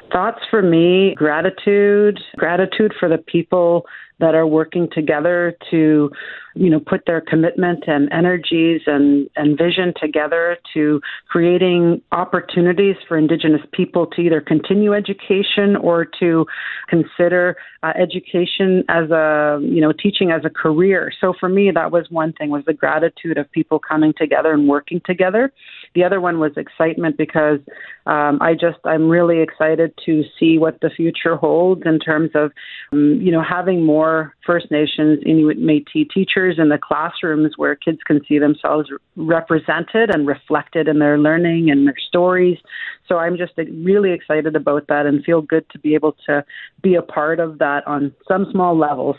Thoughts for me, gratitude for the people that are working together to, put their commitment and energies and vision together to creating opportunities for Indigenous people to either continue education or to consider education as teaching as a career. So for me, that was one thing, was the gratitude of people coming together and working together. The other one was excitement because I'm really excited to see what the future holds in terms of, having more First Nations, Inuit, Métis teachers in the classrooms where kids can see themselves represented and reflected in their learning and their stories. So I'm just really excited about that and feel good to be able to be a part of that on some small level.